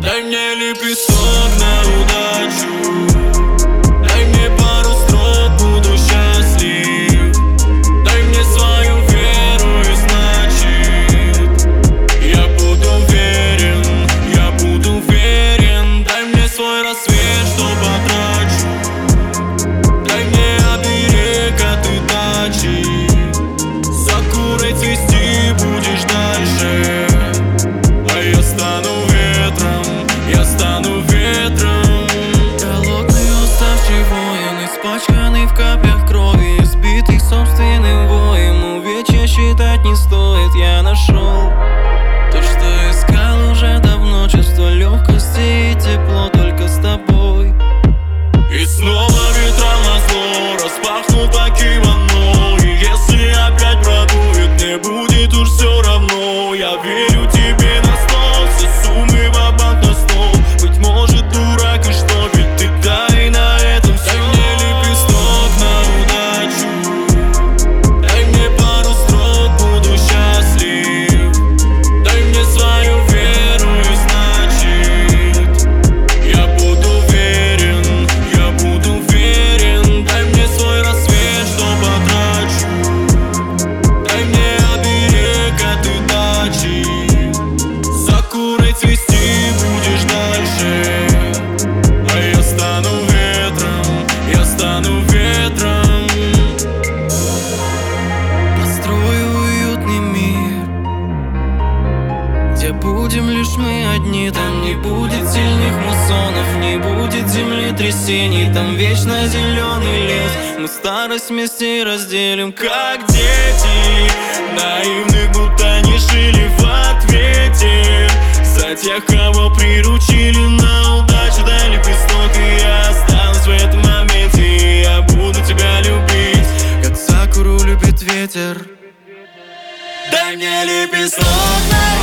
Дай мне лепесток на удачу, дай мне пару строк, буду счастлив. Дай мне свою веру, и значит я буду верен, я буду верен. Дай мне свой рассвет, что потрачу. Дай мне оберег от удачи. Сакурой цвести будешь дальше, а я стану ветром, я стану ветром. Голодный, уставший воин, испачканный в каплях крови, избитый собственным воем. Увечья считать не стоит, я нашел то, что искал уже давно. Чувство легкости и тепло только с тобой. И снова ветром назло распахнул кимоно. И если опять продует, мне будет уж все равно. Я верю тебе на слово, все суммы в банк на стол. Быть может, дурак, и что, ведь ты дай на этом все. Дай мне лепесток на удачу, дай мне пару строк, буду счастлив. Дай мне свою веру, и значит я буду верен, я буду верен. Дай мне свой рассвет, что потрачу. Дай мне оберег от удачи. Сакурой цвести будешь дальше, а я стану ветром, я стану ветром. Построю уютный мир, где будем лишь мы одни. Там не будет сильных муссонов, не будет землетрясений. Там вечно зеленый лес, мы старость вместе разделим, как дети. Наивных будто не жили в ответе за тех, кого приручили на удачу. Дай лепесток, и я останусь в этом моменте. Я буду тебя любить, как сакуру любит ветер. дай мне лепесток на